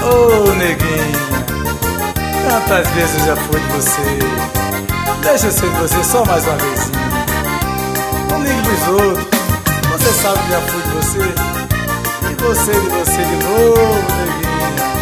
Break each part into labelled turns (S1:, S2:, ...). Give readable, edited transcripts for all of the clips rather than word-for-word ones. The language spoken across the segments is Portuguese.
S1: Ô neguinha, quantas vezes eu já fui de você. Deixa eu ser de você só mais uma vezinha. Não ligue pros outros, você sabe que já fui de você. E você de novo, neguinha.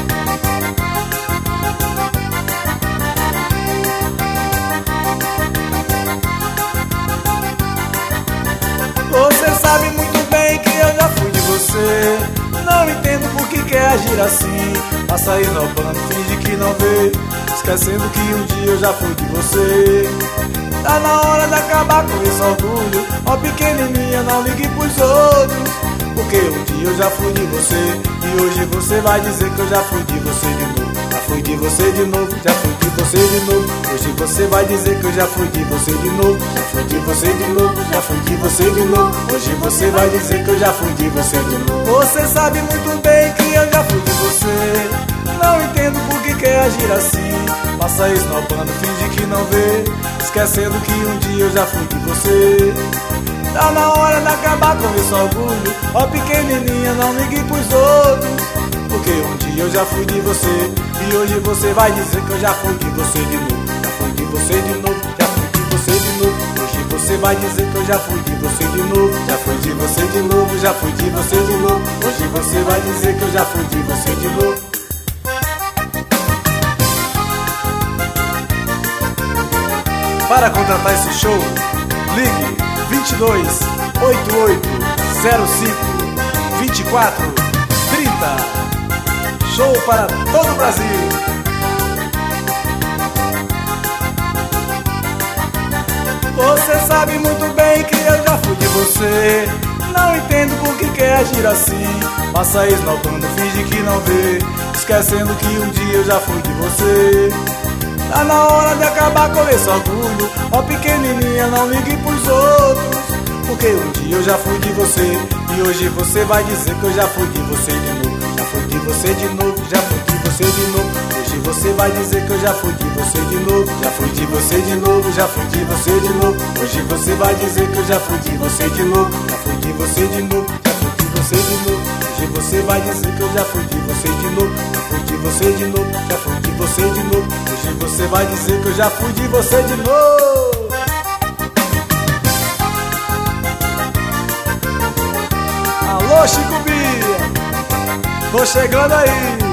S1: Você sabe muito bem que eu já fui de você. Não entendo por que quer agir assim. Passa aí esnobando, finge que não vê, esquecendo que um dia eu já fui de você. Tá na hora de acabar com esse orgulho. Ó pequenininha, não ligue pros outros, porque um dia eu já fui de você. E hoje você vai dizer que eu já fui de você de novo. Já fui de você de novo, já fui de você de novo. Hoje você vai dizer que eu já fui de você de novo. Já fui de você de novo, já fui de você de novo. Hoje você vai dizer que eu já fui de você de novo. Você sabe muito bem que eu já fui de você. Não entendo por que quer agir assim. Passa esnobando, finge que não vê, esquecendo que um dia eu já fui de você. Tá na hora de acabar com esse orgulho. Ó pequenininha, não ligue pros outros, porque um dia eu já fui de você. E hoje você vai dizer que eu já fui de você de novo. Já fui de você de novo, já fui de você de novo. Hoje você vai dizer que eu já fui de você de novo. Já fui de você de novo, já fui de você de novo. Hoje você vai dizer que eu já fui de você de novo. Para contratar esse show, ligue 22 88 05 24 30. Show para todo o Brasil. Você sabe muito bem que eu já fui de você. Não entendo por que quer agir assim. Passa esnobando, finge que não vê, esquecendo que um dia eu já fui de você. Tá na hora de acabar com esse orgulho. Ó pequenininha, não ligue pros outros, porque um dia eu já fui de você. E hoje você vai dizer que eu já fui de você de novo. Já fui de você de novo, já fui de você de novo. Hoje você vai dizer que eu já fui de você de novo. Já fui de você de novo, já fui de você de novo. Hoje você vai dizer que eu já fui de você de novo. Já fui de você de novo, já fui de você de novo. Hoje você vai dizer que eu já fui de você de novo. Já fui de você de novo, já fui de você de novo. Hoje você vai dizer que eu já fui de você de novo. Alô, Chico Bia, tô chegando aí.